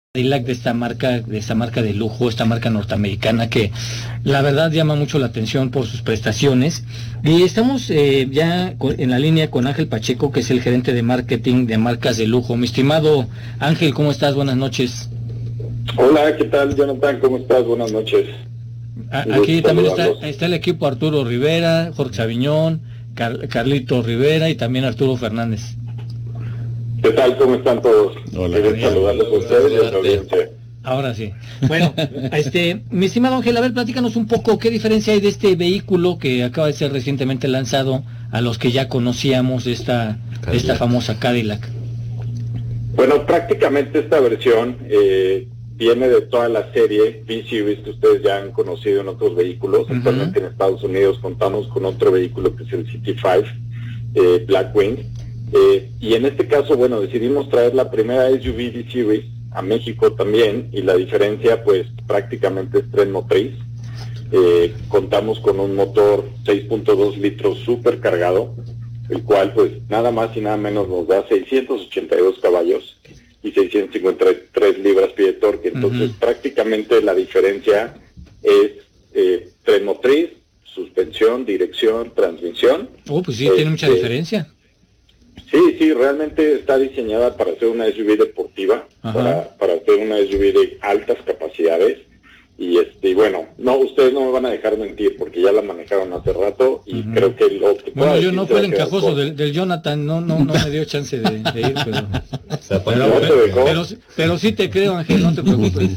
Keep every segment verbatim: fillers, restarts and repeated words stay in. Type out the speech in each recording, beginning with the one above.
Cadillac, de esta marca, de esta marca de lujo, esta marca norteamericana que la verdad llama mucho la atención por sus prestaciones. Y estamos eh, ya con, en la línea con Ángel Pacheco, que es el gerente de marketing de marcas de lujo. Mi estimado Ángel, ¿cómo estás? Buenas noches. Hola, ¿qué tal, Jonathan? ¿Cómo estás? Buenas noches. A, aquí también está, está el equipo Arturo Rivera, Jorge Saviñón, Car, Carlito Rivera y también Arturo Fernández. ¿Qué tal? ¿Cómo están todos? Hola, Quiero saludarles a ustedes y a la audiencia. Ahora sí. Bueno, este, mi estimado Ángel, a ver, platícanos un poco qué diferencia hay de este vehículo que acaba de ser recientemente lanzado a los que ya conocíamos de esta, de esta famosa Cadillac. Bueno, prácticamente esta versión eh, viene de toda la serie V-Series que ustedes ya han conocido en otros vehículos. Uh-huh. Actualmente en Estados Unidos contamos con otro vehículo que es el C T cinco, eh, Blackwing. Eh, y en este caso, bueno, decidimos traer la primera S U V V-Series a México también, y la diferencia pues prácticamente es tren motriz. Eh, contamos con un motor seis punto dos litros súper cargado, el cual pues nada más y nada menos nos da seiscientos ochenta y dos caballos y seiscientas cincuenta y tres libras-pie de torque. Entonces uh-huh. prácticamente la diferencia es eh, tren motriz, suspensión, dirección, transmisión. Oh, pues sí, eh, tiene mucha eh, diferencia. Sí, sí, realmente está diseñada para ser una S U V deportiva, para, para ser una S U V de altas capacidades. Y este, bueno, no, ustedes no me van a dejar mentir porque ya la manejaron hace rato y uh-huh. creo que lo que bueno, yo no fue el encajoso del, del Jonathan, no, no, no me dio chance de, de ir, pero, o sea, pero, no pero, pero, pero sí te creo, Ángel, no te preocupes.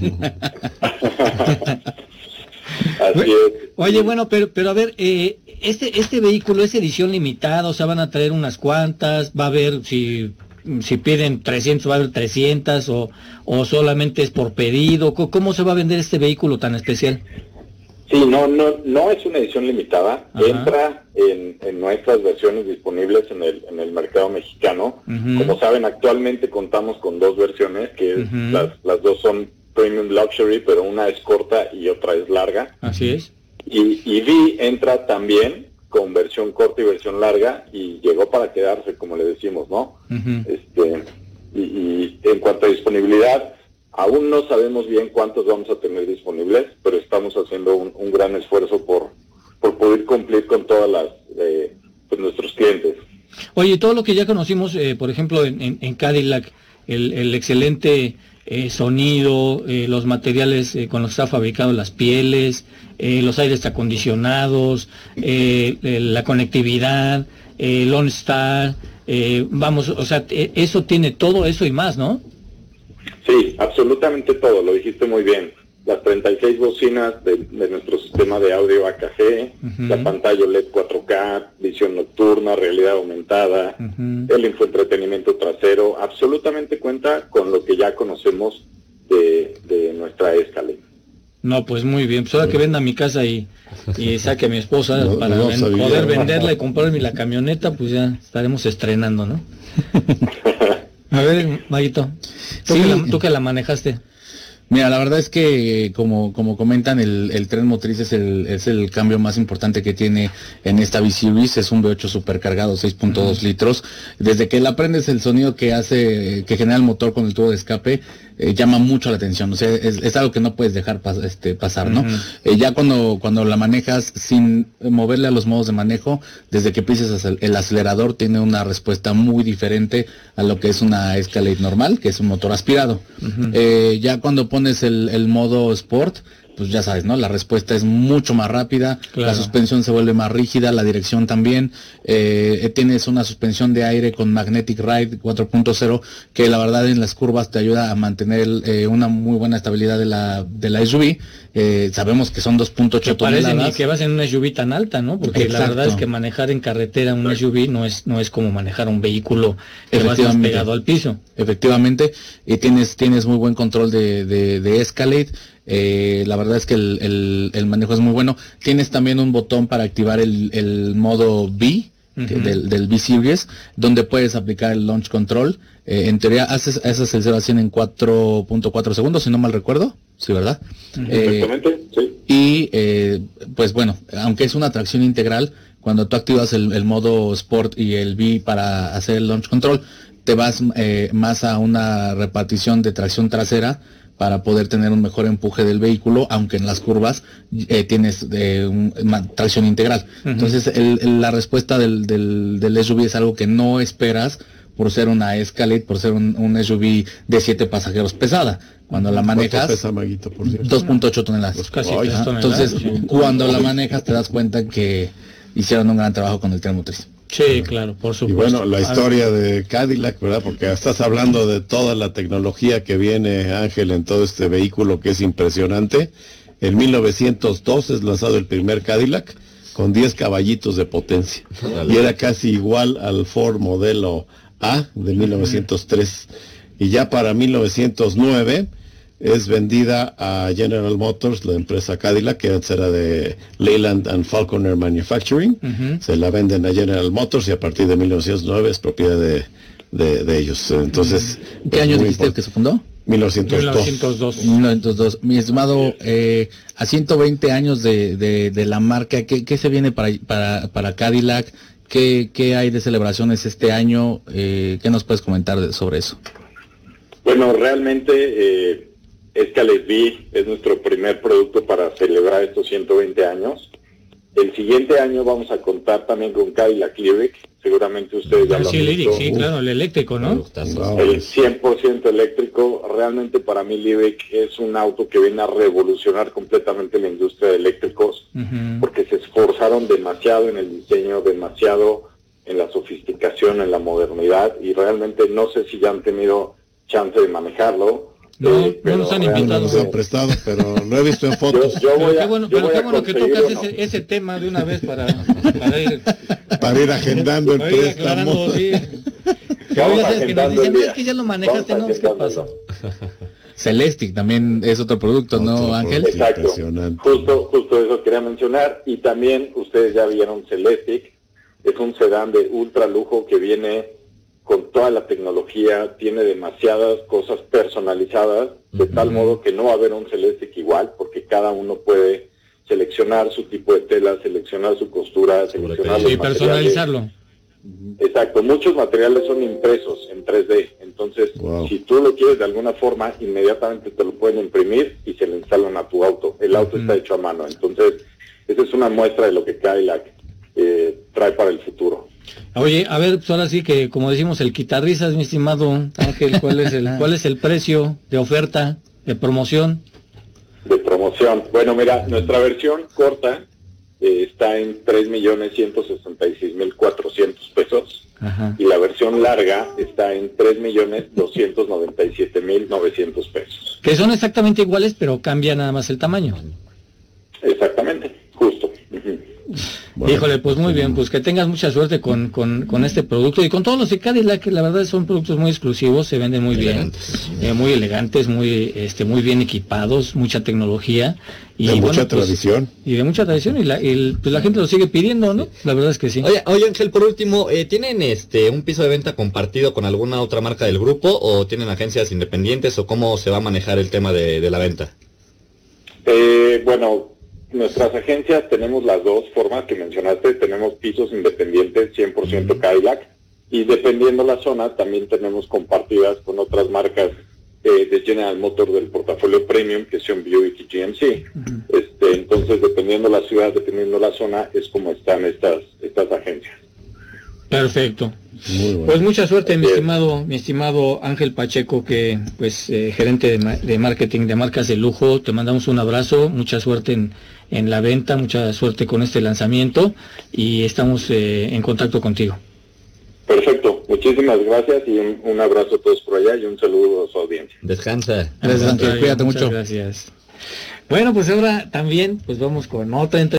Así es. Oye, bueno, pero, pero a ver, eh, este, este vehículo es edición limitada, o sea, van a traer unas cuantas, va a haber, si, si piden trescientos, va a haber trescientas, o, o solamente es por pedido. ¿Cómo se va a vender este vehículo tan especial? Sí, no, no, no es una edición limitada. Ajá. Entra en, en nuestras versiones disponibles en el, en el mercado mexicano. Uh-huh. Como saben, actualmente contamos con dos versiones, que uh-huh. las, las dos son Premium Luxury, pero una es corta y otra es larga. Así es. Y, y V entra también con versión corta y versión larga, y llegó para quedarse, como le decimos, ¿no? Uh-huh. Este, y, y en cuanto a disponibilidad, aún no sabemos bien cuántos vamos a tener disponibles, pero estamos haciendo un, un gran esfuerzo por, por poder cumplir con todas las eh, pues nuestros clientes. Oye, todo lo que ya conocimos, eh, por ejemplo, en, en, en Cadillac, el, el excelente eh, sonido, eh, los materiales eh, con los que está fabricado, las pieles, eh, los aires acondicionados, eh, eh, la conectividad, eh, el OnStar, eh, vamos, o sea, eh, eso tiene todo eso y más, ¿no? Sí, absolutamente todo, lo dijiste muy bien. Las treinta y seis bocinas de, de nuestro sistema de audio A K G, uh-huh. la pantalla O L E D cuatro K, visión nocturna, realidad aumentada, uh-huh. el infoentretenimiento trasero, absolutamente cuenta con lo que ya conocemos de, de nuestra Escalade. No, pues muy bien, pues ahora que venda mi casa y, y saque a mi esposa no, para no ven, poder venderla y comprarme la camioneta, pues ya estaremos estrenando, ¿no? A ver, Maguito, ¿tú, sí. que la, tú que la manejaste. Mira, la verdad es que, como como comentan, el, el tren motriz es el es el cambio más importante que tiene en esta V-Series. Es un V ocho supercargado, seis punto dos uh-huh. litros. Desde que la aprendes, el sonido que hace, que genera el motor con el tubo de escape, eh, llama mucho la atención. O sea, es, es algo que no puedes dejar pas, este, pasar, ¿no? Uh-huh. Eh, ya cuando cuando la manejas sin moverle a los modos de manejo, desde que pises el acelerador, tiene una respuesta muy diferente a lo que es una Escalade normal, que es un motor aspirado. Uh-huh. Eh, ya cuando pones el, el modo Sport, pues ya sabes, ¿no? La respuesta es mucho más rápida, claro. La suspensión se vuelve más rígida, la dirección también, eh, tienes una suspensión de aire con Magnetic Ride cuatro punto cero, que la verdad en las curvas te ayuda a mantener eh, una muy buena estabilidad de la de la S U V. Eh, sabemos que son dos punto ocho toneladas. Parece ni que vas en una S U V tan alta, ¿no? Porque exacto. La verdad es que manejar en carretera un S U V no es no es como manejar un vehículo que vas más pegado al piso. Efectivamente, y tienes tienes muy buen control de, de, de Escalade. Eh, la verdad es que el, el, el manejo es muy bueno. Tienes también un botón para activar el, el modo V, uh-huh. que, del, del V-Series, donde puedes aplicar el launch control. Eh, en teoría haces, haces el cero a cien en cuatro punto cuatro segundos, si no mal recuerdo. Sí, ¿verdad? Uh-huh. Eh, Exactamente, sí. Y eh, pues bueno, aunque es una tracción integral, cuando tú activas el, el modo Sport y el V para hacer el launch control, te vas eh, más a una repartición de tracción trasera, para poder tener un mejor empuje del vehículo, aunque en las curvas eh, tienes eh, un, una tracción integral. Uh-huh. Entonces el, el, la respuesta del, del, del S U V es algo que no esperas por ser una Escalade, por ser un, un S U V de siete pasajeros pesada. Cuando la manejas, pesa, Maguito, por cierto? dos punto ocho toneladas. Pues casi Oye, tres toneladas. Entonces, sí. Cuando la manejas te das cuenta que hicieron un gran trabajo con el tren motriz. Sí, claro, por supuesto. Y bueno, la historia de Cadillac, ¿verdad? Porque estás hablando de toda la tecnología que viene, Ángel, en todo este vehículo que es impresionante. En mil novecientos dos es lanzado el primer Cadillac con diez caballitos de potencia. Y era casi igual al Ford modelo A de mil novecientos tres. Y ya para mil novecientos nueve es vendida a General Motors, la empresa Cadillac, que antes era de Leyland and Falconer Manufacturing. Uh-huh. Se la venden a General Motors y a partir de mil novecientos nueve es propiedad de, de, de ellos. Entonces, ¿qué pues, año dijiste import- que se fundó? mil novecientos dos. mil novecientos dos. mil novecientos dos. Mi estimado, eh, a ciento veinte años de, de, de la marca, ¿qué, qué se viene para, para, para Cadillac? ¿Qué, ¿Qué hay de celebraciones este año? Eh, ¿Qué nos puedes comentar de, sobre eso? Bueno, realmente eh, Escalade V es nuestro primer producto para celebrar estos ciento veinte años. El siguiente año vamos a contar también con Cadillac Lyric. Seguramente ustedes ya lo sí, han Lyric, visto. Sí, claro, el eléctrico, ¿no? El cien por ciento eléctrico. Realmente para mí Lyric es un auto que viene a revolucionar completamente la industria de eléctricos, uh-huh. porque se esforzaron demasiado en el diseño, demasiado en la sofisticación, en la modernidad, y realmente no sé si ya han tenido chance de manejarlo. No, eh, no nos han invitado. Nos han prestado, pero lo he visto en fotos. Yo, yo pero voy qué a, bueno, pero qué bueno que tocas ese, ese tema de una vez para, para ir para ir agendando el para ir préstamo. Sí. Que hoy ya sabes que nos dicen, no, es que ya lo manejaste, no, ¿qué pasó? Celestiq también es otro producto, otro ¿no, Ángel? Exacto. Justo, justo eso quería mencionar. Y también ustedes ya vieron Celestiq. Es un sedán de ultra lujo que viene con toda la tecnología, tiene demasiadas cosas personalizadas, de uh-huh. tal modo que no va a haber un Celestiq igual, porque cada uno puede seleccionar su tipo de tela, seleccionar su costura, seleccionar sí, los personalizarlo. Exacto, muchos materiales son impresos en tres D, entonces wow. si tú lo quieres de alguna forma, inmediatamente te lo pueden imprimir y se lo instalan a tu auto. El auto uh-huh. está hecho a mano, entonces esa es una muestra de lo que Cadillac eh, trae para el futuro. Oye, a ver, pues ahora sí que, como decimos, el quitarrisas, mi estimado Ángel, ¿cuál es el cuál es el precio de oferta, de promoción? De promoción. Bueno, mira, nuestra versión corta eh, está en tres millones ciento sesenta y seis mil cuatrocientos pesos. Ajá. Y la versión larga está en tres millones doscientos noventa y siete mil novecientos pesos. Que son exactamente iguales, pero cambia nada más el tamaño. Exactamente, justo. Uh-huh. Bueno, híjole, pues muy bien, pues que tengas mucha suerte con, con, con este producto y con todos los de Cadillac, que la verdad son productos muy exclusivos, se venden muy elegantes. bien, eh, muy elegantes, muy este muy bien equipados, mucha tecnología y de bueno, mucha pues, tradición. Y de mucha tradición y la, el, pues la gente lo sigue pidiendo, ¿no? La verdad es que sí. Oye, oye Ángel, por último, eh, ¿tienen este un piso de venta compartido con alguna otra marca del grupo o tienen agencias independientes o cómo se va a manejar el tema de, de la venta? Eh, bueno, nuestras agencias tenemos las dos formas que mencionaste, tenemos pisos independientes cien por ciento Cadillac y dependiendo la zona también tenemos compartidas con otras marcas eh, de General Motors del portafolio premium que son Buick y G M C. Uh-huh. Este, entonces dependiendo la ciudad, dependiendo la zona es como están estas estas agencias. Perfecto. Muy bueno. Pues mucha suerte, mi estimado, mi estimado Ángel Pacheco, que pues eh, gerente de, ma- de marketing de marcas de lujo. Te mandamos un abrazo, mucha suerte en, en la venta, mucha suerte con este lanzamiento y estamos eh, en contacto contigo. Perfecto, muchísimas gracias y un, un abrazo a todos por allá y un saludo a su audiencia. Descansa. Gracias, Ángel, cuídate mucho. Gracias. Bueno, pues ahora también pues vamos con otra entrevista.